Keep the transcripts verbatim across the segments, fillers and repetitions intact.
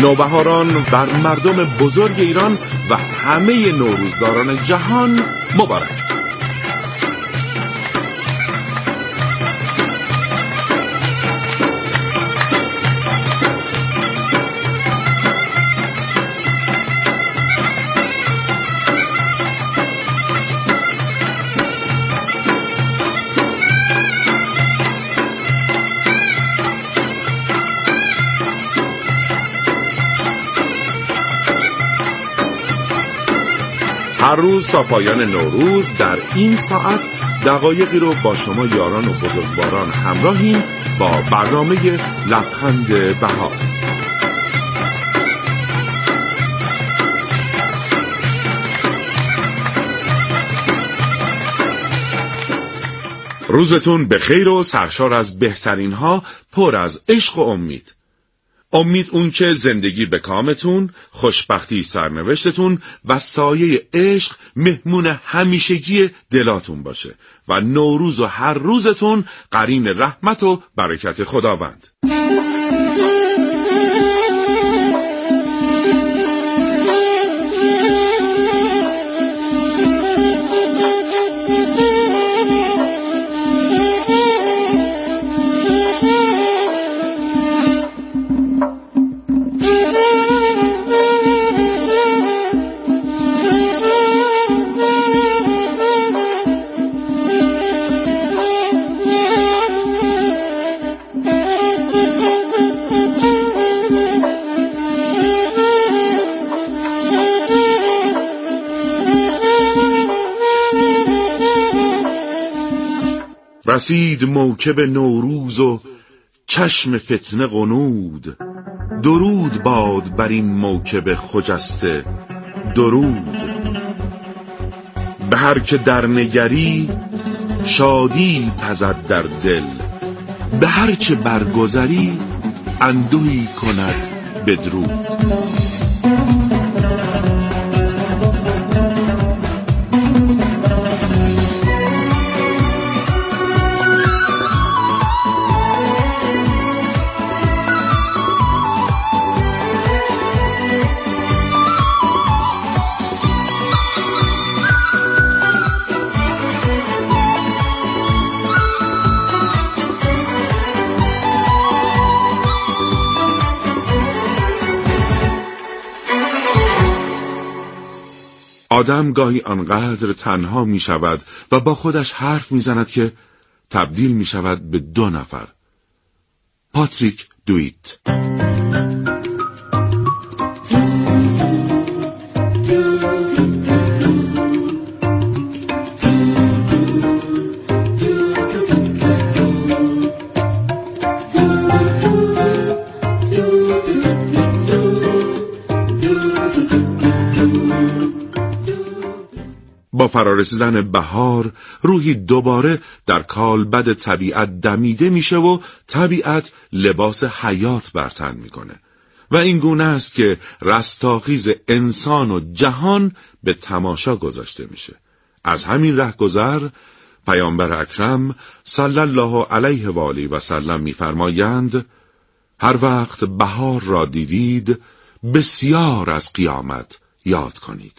نوبهاران بر مردم بزرگ ایران و همه نوروزداران جهان مبارک. هر روز تا پایان نوروز در این ساعت دقایقی رو با شما یاران و بزرگواران همراهیم با برنامه لبخند بهار. روزتون به خیر و سرشار از بهترین ها، پر از عشق و امید. امید اون که زندگی به کامتون، خوشبختی سرنوشتتون و سایه عشق مهمون همیشگی دلاتون باشه و نوروز و هر روزتون قرین رحمت و برکت خداوند. رسید موکب نوروز و چشم فتنه غنود، درود باد بر این موکب خجسته، درود. به هر که در نگری شادی پزد در دل، به هر چه برگذری اندوهی کند بدرود. آدم گاهی آنقدر تنها می شود و با خودش حرف می زند که تبدیل می شود به دو نفر. پاتریک دویت. با فرارسیدن بهار روحی دوباره در کالبد طبیعت دمیده میشه و طبیعت لباس حیات بر تن میکنه و این گونه است که رستاخیز انسان و جهان به تماشا گذاشته میشه. از همین رهگذر پیامبر اکرم صلی الله علیه و آله و سلم میفرمایند هر وقت بهار را دیدید بسیار از قیامت یاد کنید.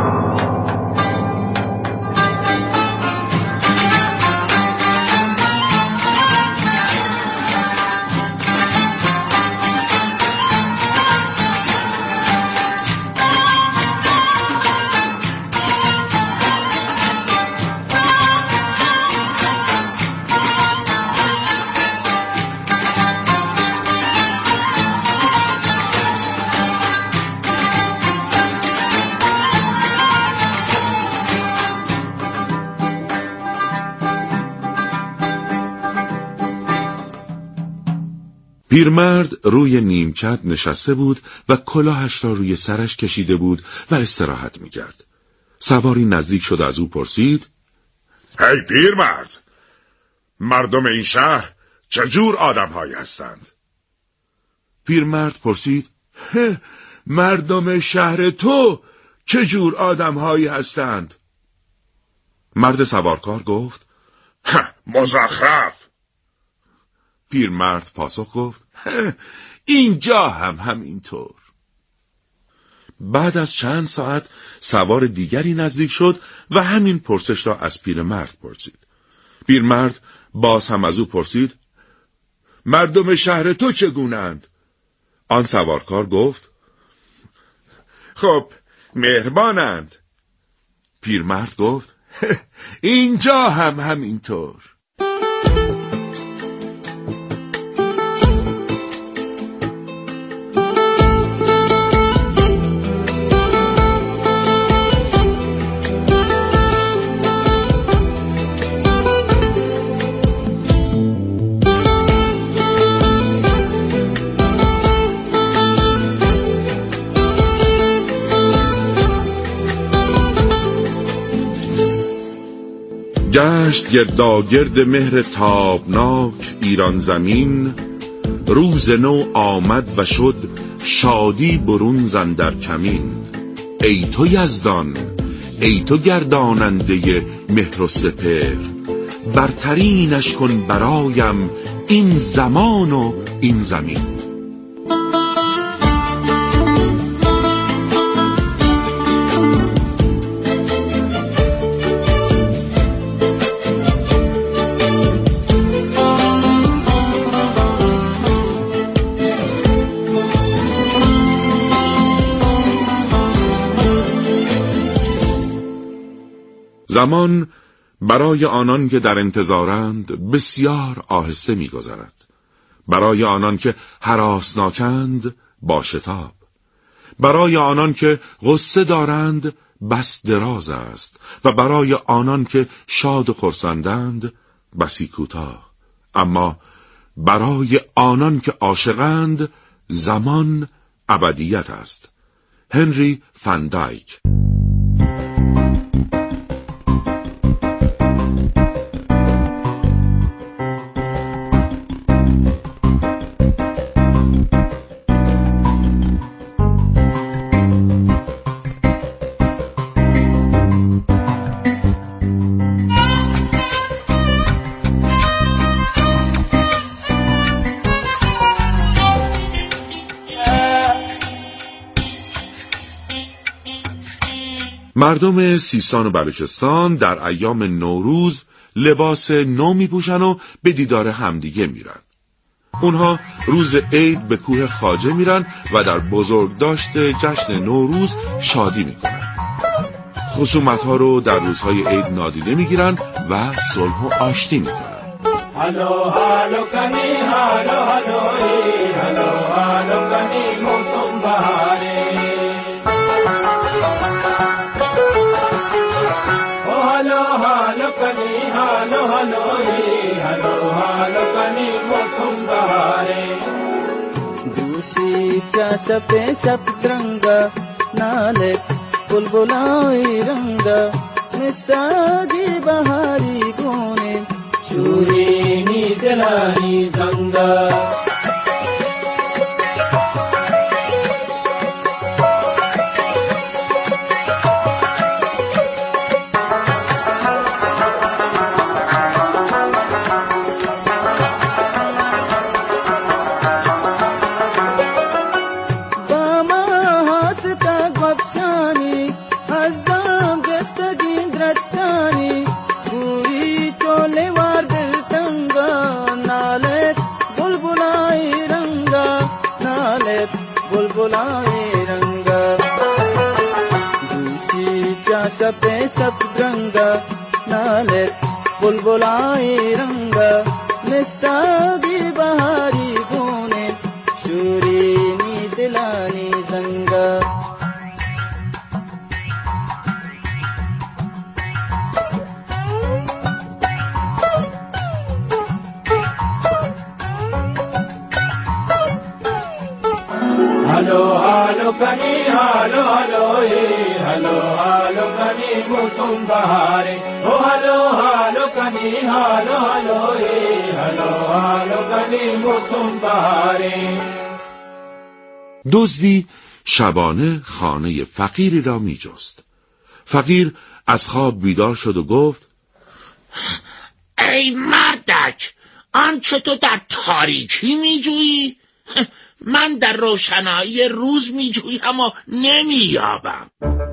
پیرمرد روی نیمکت نشسته بود و کلاهش را روی سرش کشیده بود و استراحت می‌کرد. سواری نزدیک شد از او پرسید: هی پیرمرد، مردم این شهر چجور آدم‌هایی هستند؟ پیرمرد پرسید: مردم شهر تو چجور آدم‌هایی هستند؟ مرد سوارکار گفت: مزخرف. پیرمرد پاسخ گفت: اینجا هم همینطور. بعد از چند ساعت سوار دیگری نزدیک شد و همین پرسش را از پیرمرد پرسید. پیرمرد باز هم از او پرسید: مردم شهر تو چگونند؟ آن سوارکار گفت: خب مهربانند. پیرمرد گفت: اینجا هم همینطور. گشت گرداگرد مهر تابناک ایران زمین، روز نو آمد و شد شادی برون زن در کمین. ای تو یزدان، ای تو گرداننده مهر و سپر، برترینش کن برایم این زمان و این زمین. زمان برای آنان که در انتظارند بسیار آهسته می‌گذرد. برای آنان که هراسناکند با شتاب. برای آنان که غصه دارند بس دراز است و برای آنان که شاد و خرسندند بسی کوتاه. اما برای آنان که عاشقند زمان ابدیت است. هنری فان دایک. مردم سیستان و بلوچستان در ایام نوروز لباس نو می پوشن و به دیدار همدیگه میرن. اونها روز عید به کوه خواجه میرن و در بزرگداشت جشن نوروز شادی میکنن. خصومت ها رو در روزهای عید نادیده میگیرن و صلح و آشتی میکنن. هلو هلو کنی هلو هلو ای هلو هلو کنی موسم بهاره هلو هلو کنی هلو هلو ای هلو هلو کنی موسم بهاره دوسی چا شپ شپ رنگ ناله بلبلای رنگ مستاجی بهاری گونه شورینی دلانی زنگا शपे शप गंगा नाले बुलबुलाई रंगा मिस्तागी बहारी गुने शूरीनी दिलानी जंगा हेलो हेलो कनी हेलो हेलो ए हेलो हेलो कनी मौसम बहारे ओ हेलो हेलो कनी हेलो हेलो ए हेलो हेलो कनी मौसम बहारे. دزدی شبانه خانه فقیری را می جست. فقیر از خواب بیدار شد و گفت: ای مردک، آنچه تو در تاریکی می جویی من در روشنایی روز میجویم و نمییابم.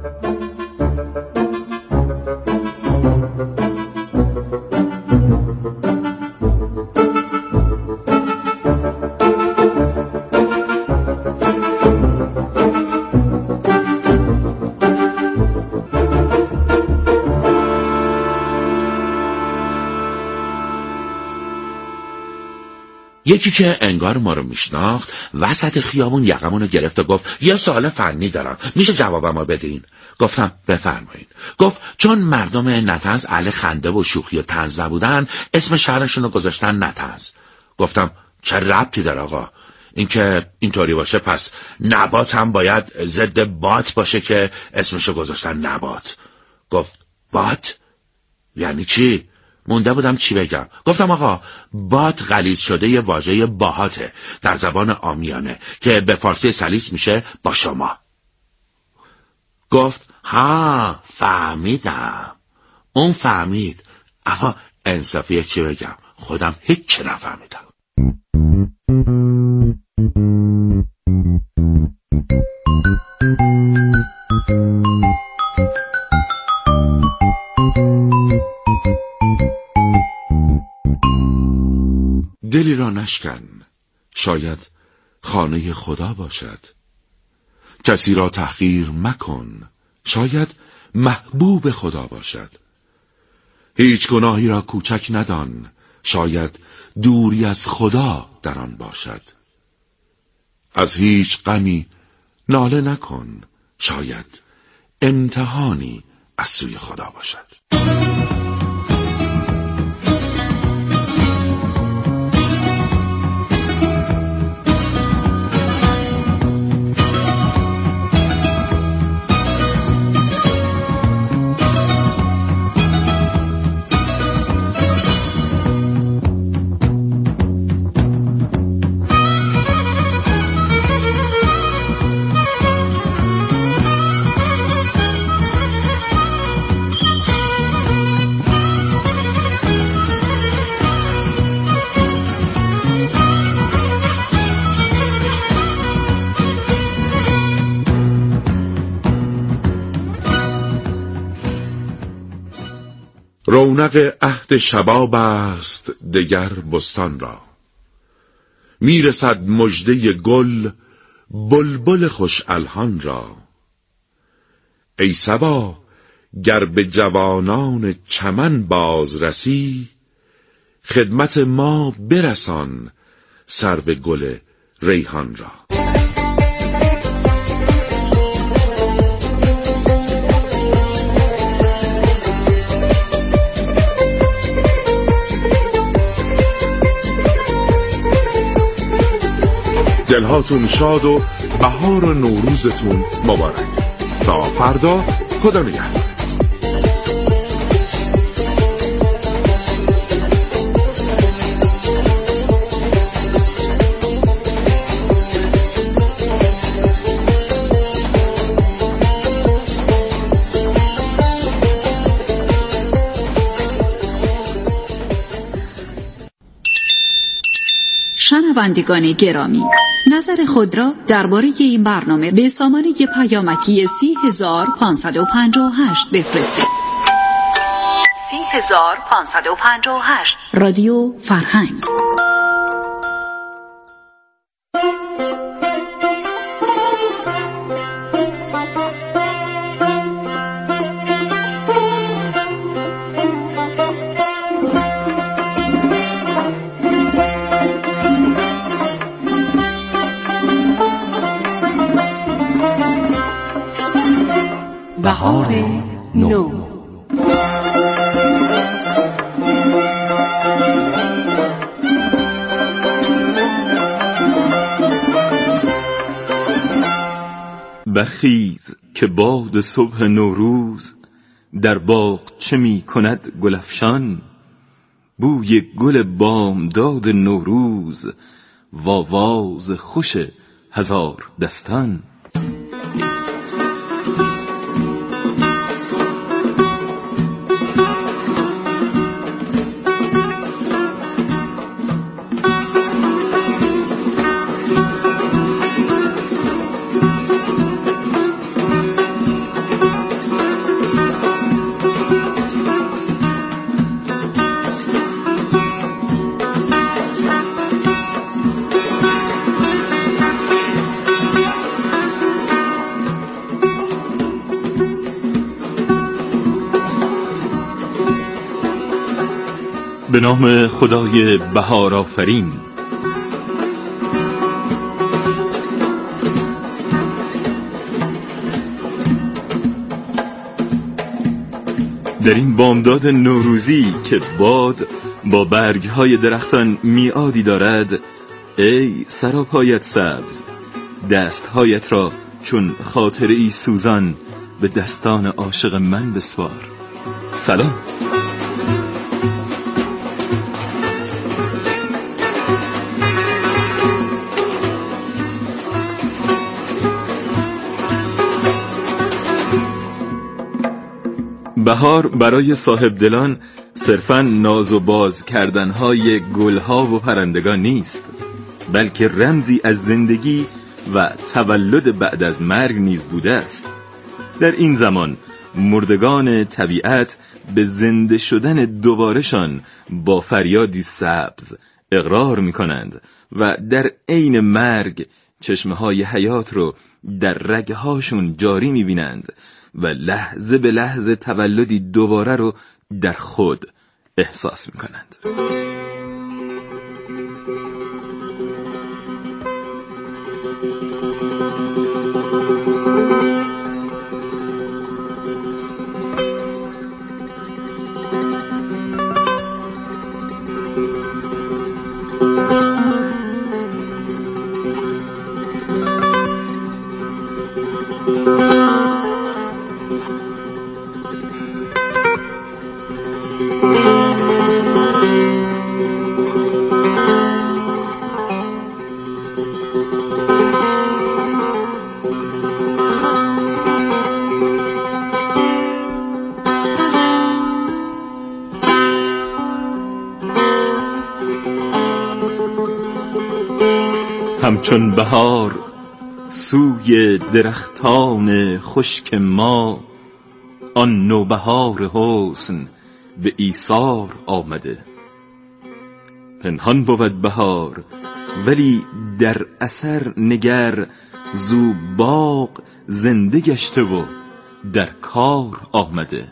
یکی که انگار ما رو میشناخت وسط خیابون یقمون رو گرفت و گفت یه سوال فنی دارم، میشه جوابمو بدین؟ گفتم بفرمایید. گفت چون مردم نطنز اهل خنده و شوخی و طنز نبودن اسم شهرشون رو گذاشتن نطنز. گفتم چه ربطی داره آقا؟ این که اینطوری باشه پس نبات هم باید ضد بات باشه که اسمشو گذاشتن نبات. گفت بات؟ یعنی چی؟ مونده بودم چی بگم. گفتم آقا بات غلیظ شده یه واژه باهاته در زبان عامیانه که به فارسی سلیس میشه با شما. گفت ها فهمیدم. اون فهمید، اما انصافیه چی بگم خودم هیچ چه نفهمیدم. دلی را نشکن، شاید خانه خدا باشد. کسی را تحقیر مکن، شاید محبوب خدا باشد. هیچ گناهی را کوچک ندان، شاید دوری از خدا در آن باشد. از هیچ غمی ناله نکن، شاید امتحانی از سوی خدا باشد. رونق عهد شباب است دگر بستان را، میرسد مژده گل بلبل خوش الحان را. ای صبا گر به جوانان چمن باز رسی، خدمت ما برسان سرو گل ریحان را. دلهاتون شاد و بهار و نوروزتون مبارک. تا فردا، خدا نگهدار. شنوندگان گرامی، نظر خود را درباره این برنامه به سامانه پیامکی سی هزار پانصد و پنجاه و هشت بفرستید. سی هزار پانصد و پنجاه و هشت رادیو فرهنگ. بهار نو. برخیز که باد صبح نوروز در باغ چه می کند گلفشان. بوی گل بامداد نوروز و آواز خوش هزار دستان. به نام خدای بهار آفرین. در این بامداد نوروزی که باد با برگهای درختان میعادی دارد، ای سراپایت سبز، دستهایت را چون خاطره‌ای سوزان به دستان عاشق من بسپار. سلام. بهار برای صاحب دلان صرفاً ناز و باز کردنهای گلها و پرندگان نیست، بلکه رمزی از زندگی و تولد بعد از مرگ نیز بوده است. در این زمان مردگان طبیعت به زنده شدن دوبارهشان با فریادی سبز اقرار می کنند و در عین مرگ چشمه های حیات رو در رگهاشون جاری می بینند و لحظه به لحظه تولدی دوباره رو در خود احساس می کنند. همچون بهار سوی درختان خشک ما، آن نوبهار حسن به ایثار آمده. پنهان بود بهار ولی در اثر نگر، زو باغ زنده گشته و در کار آمده.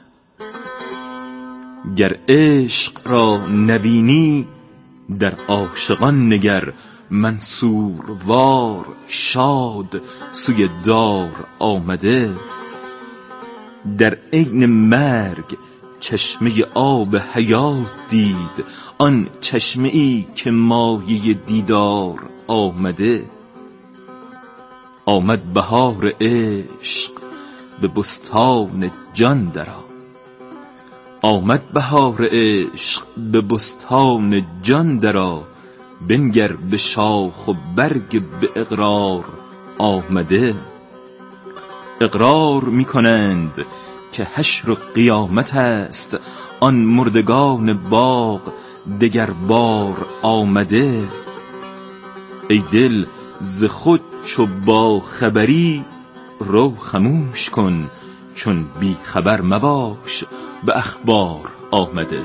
گر عشق را نبینی در عاشقان نگر، منصوروار شاد سوی دار آمده. در عین مرگ چشمه آب حیات دید، آن چشمه ای که مایه دیدار آمده. آمد بهار عشق به بستان جان درآ، آمد بهار عشق به بستان جان درآ. بنگر به شاخ و برگ به اقرار آمده. اقرار می کنند که حشر و قیامت است، آن مردگان باغ دگر بار آمده. ای دل ز خود چو با خبری، رو خموش کن چون بی خبر مباش به اخبار آمده.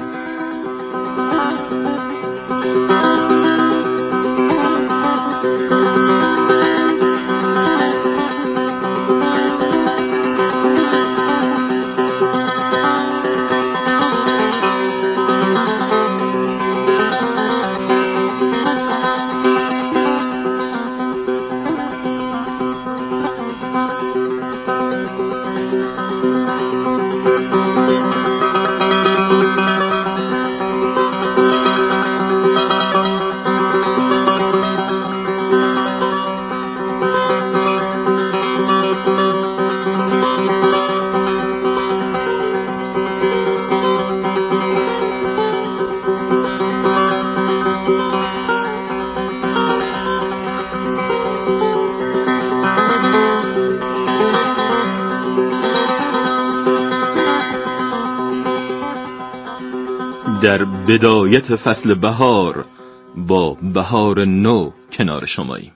در بدایت فصل بهار با بهار نو کنار شماییم.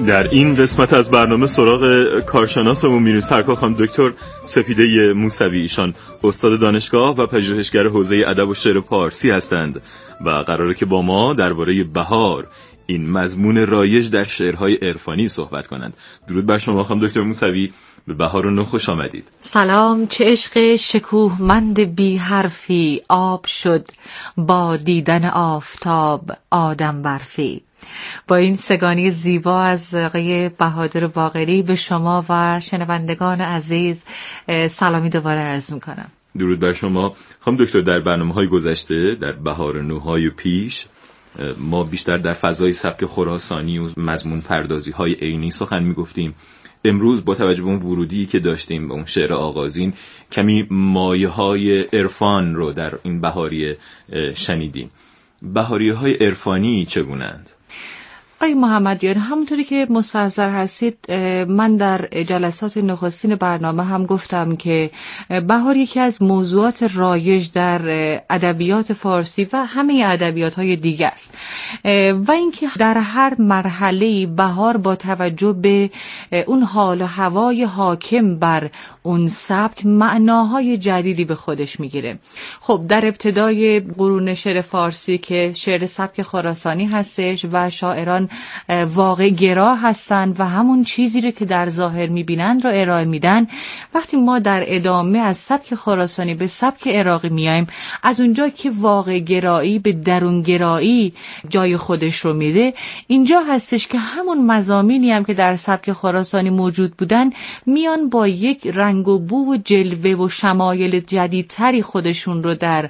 در این قسمت از برنامه سراغ کارشناسمون میریم. سرکار خانم دکتر سپیده موسوی، ایشان استاد دانشگاه و پژوهشگر حوزه ادب و شعر پارسی هستند و قراره که با ما درباره بهار، این مضمون رایج در شعرهای عرفانی صحبت کنند. درود بر شما خانم دکتر موسوی، به بهار و نو خوش آمدید. سلام. چه عشق شکوهمند بی حرفی آب شد با دیدن آفتاب آدم برفی. با این سگانی زیبا از آقای بهادر باقری به شما و شنوندگان عزیز سلامی دوباره عرض میکنم. درود بر شما خانم دکتر. در برنامه‌های گذشته، در بهار و نوهای پیش، ما بیشتر در فضای سبک خراسانی و مضمون پردازی های عینی سخن میگفتیم. امروز با توجه به اون ورودی که داشتیم به اون شعر آغازین، کمی مایه های عرفان رو در این بهاریه شنیدیم. بهاریه های عرفانی چگونند؟ آقای محمدیان، همونطوری که مستحضر هستید، من در جلسات نخستین برنامه هم گفتم که بهار یکی از موضوعات رایج در ادبیات فارسی و همه ادبیات‌های دیگه است و اینکه در هر مرحله بهار با توجه به اون حال و هوای حاکم بر اون سبک معناهای جدیدی به خودش میگیره. خب در ابتدای قرون شعر فارسی که شعر سبک خراسانی هستش و شاعران واقع گرا هستند و همون چیزی رو که در ظاهر میبینند رو ارائه میدن، وقتی ما در ادامه از سبک خراسانی به سبک عراقی میایم، از اونجا که واقع گرایی به درون گرایی جای خودش رو میده، اینجا هستش که همون مضامینی هم که در سبک خراسانی موجود بودن میان با یک رنگ و بو و جلوه و شمایل جدیدتری خودشون رو در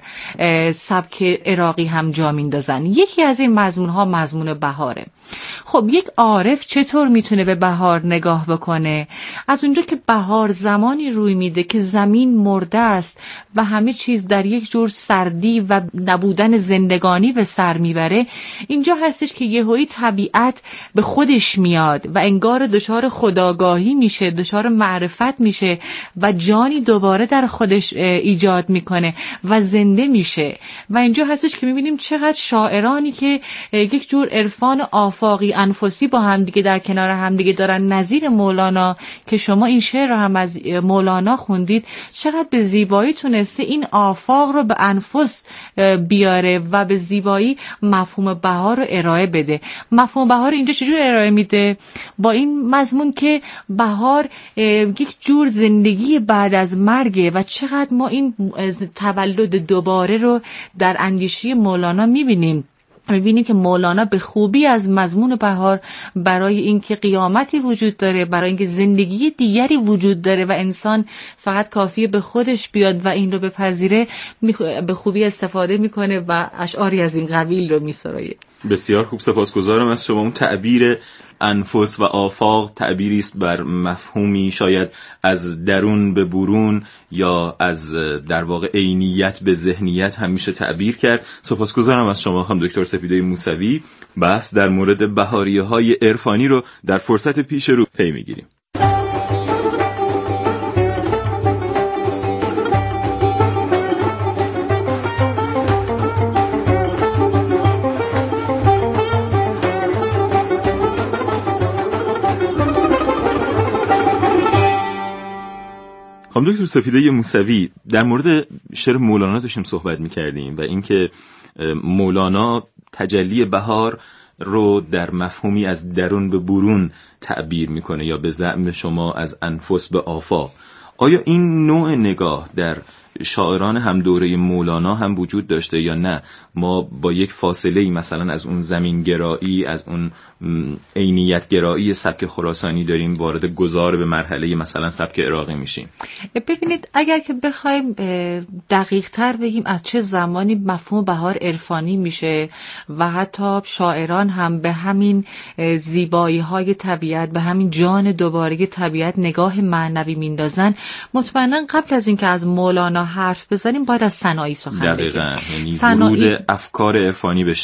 سبک عراقی هم جا میندازن. یکی از این مضمون ها مضمون بهاره. خب یک عارف چطور میتونه به بهار نگاه بکنه؟ از اونجا که بهار زمانی روی میده که زمین مرده است و همه چیز در یک جور سردی و نبودن زندگانی به سر میبره، اینجا هستش که یهویی طبیعت به خودش میاد و انگار دچار خودآگاهی میشه، دچار معرفت میشه و جانی دوباره در خودش ایجاد میکنه و زنده میشه. و اینجا هستش که میبینیم چقدر شاعرانی که یک جور عرفان آفاقی انفسی با هم دیگه در کنار هم دیگه دارن، نظیر مولانا که شما این شعر رو هم از مولانا خوندید، چقدر به زیبایی تونسته این آفاق رو به انفس بیاره و به زیبایی مفهوم بهار رو ارائه بده. مفهوم بهار اینجا چجور ارائه میده؟ با این مضمون که بهار یک جور زندگی بعد از مرگه و چقدر ما این تولد دوباره رو در اندیشه مولانا میبینیم. می‌بینیم که مولانا به خوبی از مضمون بهار برای اینکه قیامتی وجود داره، برای اینکه زندگی دیگری وجود داره و انسان فقط کافیه به خودش بیاد و این رو بپذیره، به خوبی استفاده میکنه و اشعاری از این قبیل رو میسرایه. بسیار خوب، سپاسگزارم از شما. اون تعبیر انفس و آفاق تعبیری است بر مفهومی شاید از درون به برون یا از در واقع عینیت به ذهنیت هم میشه تعبیر کرد. سپاسگزارم از شما خانم دکتر سپیده موسوی. بحث در مورد بهاریه های عرفانی رو در فرصت پیش رو پی میگیریم. خانم دکتر سپیده موسوی، در مورد شعر مولانا داشتیم صحبت می‌کردیم و اینکه مولانا تجلی بهار رو در مفهومی از درون به برون تعبیر میکنه یا به زعم شما از انفس به آفاق. آیا این نوع نگاه در شاعران هم دوره مولانا هم وجود داشته یا نه؟ ما با یک فاصله مثلا از اون زمینگرایی، از اون عینیتگرایی سبک خراسانی داریم وارد گذار به مرحله مثلا سبک عراقی میشیم؟ ببینید، اگر که بخوایم دقیق تر بگیم از چه زمانی مفهوم بهار عرفانی میشه و حتی شاعران هم به همین زیبایی های طبیعت، به همین جان دوباره طبیعت نگاه معنوی میندازن، مطمئنا قبل از اینکه از مولانا حرف بزنیم باید از سنایی سخن بگیم. دقیقاً، یعنی ورود افکار عرفانی به شعر.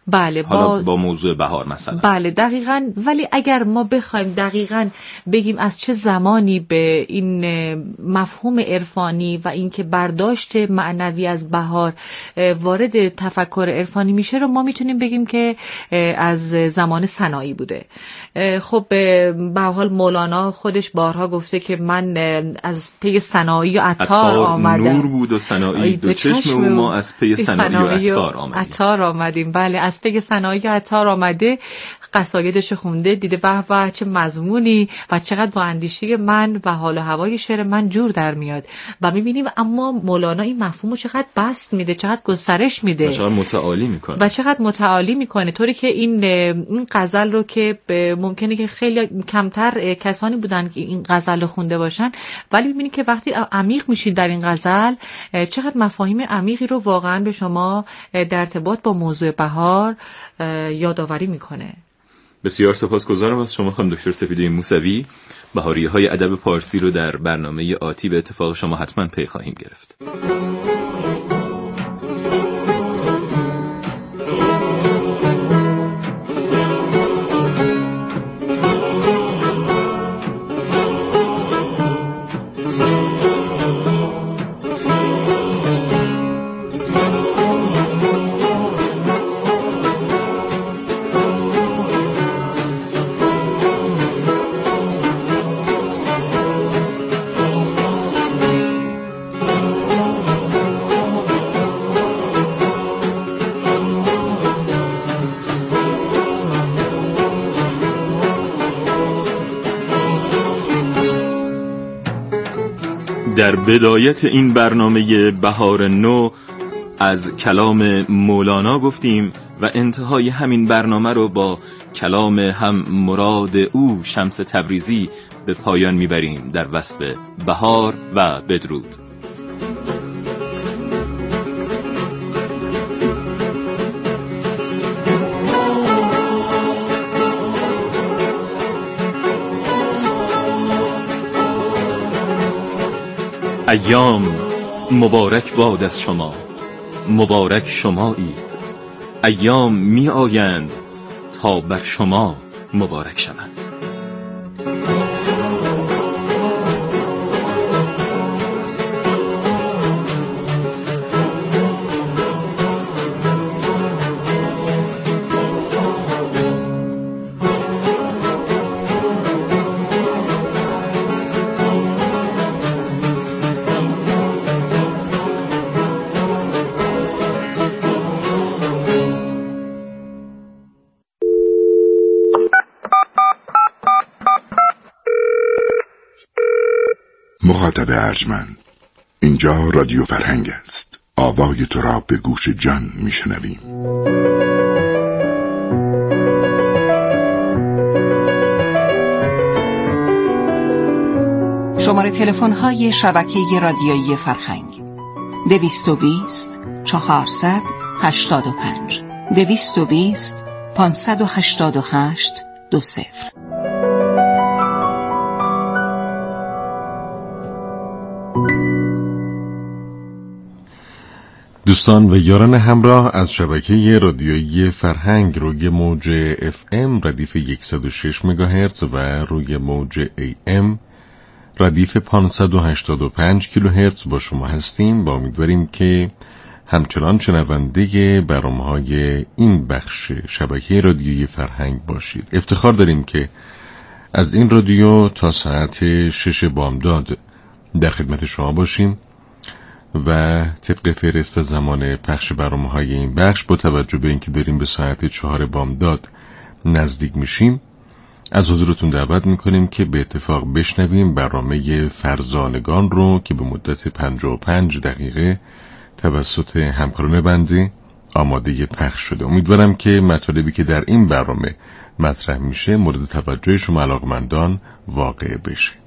بله، حالا با, با موضوع بهار مثلا. بله دقیقاً. ولی اگر ما بخوایم دقیقاً بگیم از چه زمانی به این مفهوم عرفانی و اینکه برداشت معنوی از بهار وارد تفکر عرفانی میشه رو ما میتونیم بگیم که از زمان سنایی بوده. خب به هر حال مولانا خودش بارها گفته که من از پی سنایی و عطار آمدم. نور بود و سنایی دو چشم و ما از پی سنایی و عطار آمدیم. عطار آمدیم. بله، از پی سنایی و عطار آمده، قصایدش خونده، دیده به به چه مضمونی و چقدر با اندیشه من و حال و هوای شعر من جور در میاد. و میبینیم اما مولانا این مفهومو چقدر بسط میده، چقدر گسترش میده و چقدر متعالی میکنه و چقدر متعالی میکنه طوری که این این غزل رو که ممکنه که خیلی کمتر کسانی بودن که این غزل رو خونده باشن، ولی میبینید که وقتی عمیق میشید در این غزل چقدر مفاهیم عمیقی رو واقعا به شما در ارتباط با موضوع بهار یادآوری میکنه. بسیار سپاسگزارم از شما خانم دکتر سپیده موسوی. بهاریهای ادب پارسی رو در برنامه آتی به اتفاق شما حتما پی خواهیم گرفت. در بدایت این برنامه بهار نو از کلام مولانا گفتیم و انتهای همین برنامه رو با کلام هم مراد او شمس تبریزی به پایان میبریم در وصف بهار و بدرود. ایام مبارک باد از شما، مبارک شمایید. ایام می آیند تا بر شما مبارک شوند. مخاطب ارجمند، اینجا رادیو فرهنگ است. آوای تو را به گوش جان میشنویم. شماره تلفن های شبکه رادیویی فرهنگ: دویست و بیست چهارصد هشتاد و پنج دویست و بیست پانصد و هشتاد و هشت دو صفر. دوستان و یاران همراه از شبکه رادیویی فرهنگ روی موج اف ام ردیف صد و شش مگاهرتز و روی موج ای ام ردیف پانصد و هشتاد و پنج کیلوهرتز با شما هستیم. با امیدواریم که همچنان شنونده برنامه‌های این بخش شبکه رادیویی فرهنگ باشید. افتخار داریم که از این رادیو تا ساعت شش بامداد در خدمت شما باشیم و طبق فهرست و زمان پخش برنامه‌های این بخش با توجه به اینکه داریم به ساعت چهار بامداد نزدیک میشیم از حضورتون دعوت میکنیم که به اتفاق بشنویم برنامه فرزانگان رو که به مدت پنجاه و پنج دقیقه توسط همکاران بنده آماده پخش شده. امیدوارم که مطالبی که در این برنامه مطرح میشه مورد توجه شما علاقمندان واقع بشه.